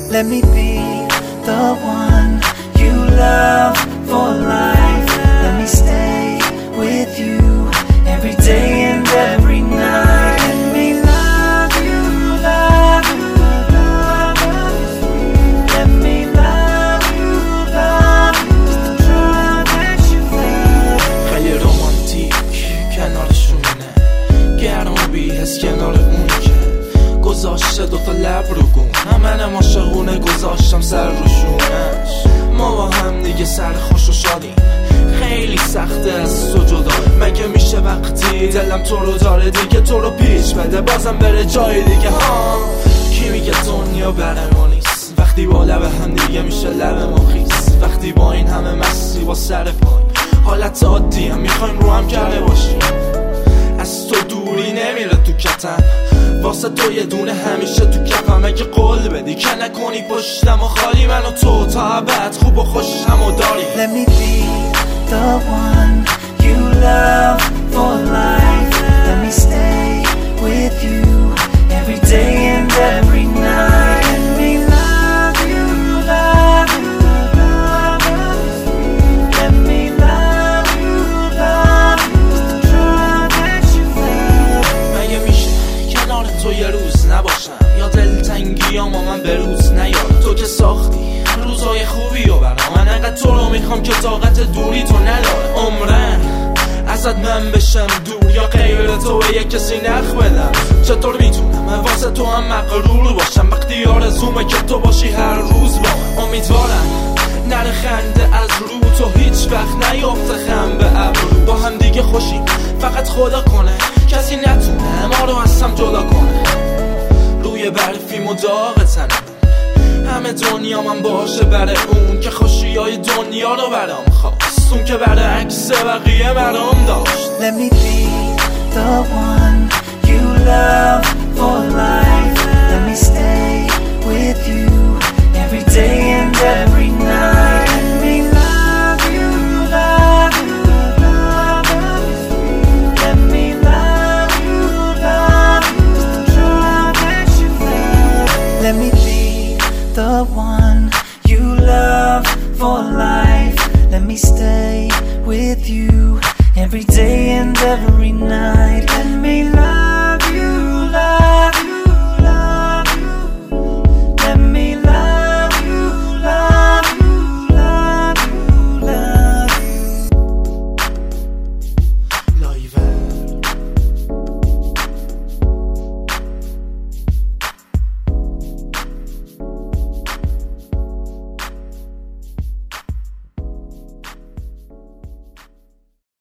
Let me be the one you love for life. Let me stay with you every day and every night. Let me love you, love you, love you. Let me love you, love you. Just the drug that you feel. خیلی رومانتیک کنارشونه، گرم و بی‌حس کنار اون که گذاشته دوتا لب رو گونه. منم عاشقونه گذاشتم سر روشونش. ما با هم دیگه سر خوش و شادیم، خیلی سخته از تو جدا. مگه میشه وقتی دلم تو رو داره دیگه تو رو پیش بده بازم بره جای دیگه؟ ها کی میگه دنیا برای ما نیست؟ وقتی با لب هم دیگه میشه لب ما خیس. وقتی با این همه مستی با سر پای حالت عادی هم میخوایم رو هم کرده باشیم. از تو دوری نمیره تو کتم، واسه تو یه دونه همیشه تو کفم. اگه قول بدی که نکنی پشتم و خالی، من و تو تا ابد خوب و خوشم و داری. Let me be the one you love for life. Let me stay with you every day and every night. Let me love you, love you, love you. Let me love you, love you. Just the drug that you feel. مگه میشه کنار تو یه روز نباشم، یا دلتنگیامو من به روز نیارم؟ تو که ساختی روزای خوبی رو برام، من انقدر تو رو میخوام که طاقت دوری تو نداره. عمرن ازت من بشم دور یا غیر تو به یک کسی نخ بدم؟ چطور میتونم واسه تو هم مغرور باشم وقتی آرزومه که تو باشی هر روز با من؟ امیدوارم نره خنده از رو تو هیچ وقت نیافته خم به ابرو. با هم دیگه خوشیم فقط خدا کنه کسی نتونه ما رو از هم جدا کنه. روی برفیم و داغ تنم همه دنیا من باشه برای اون که خوشی های دنیا رو برام خواست، اون که برعکس بقیه برام داشت. Let me be the one you love for life. Let me stay with you every day and every night. Let me love you, love you, love you. Let me love you, love you. Just the drug that you feel. Let me be the one you love for life. Let me stay with you every day and every night. Let me love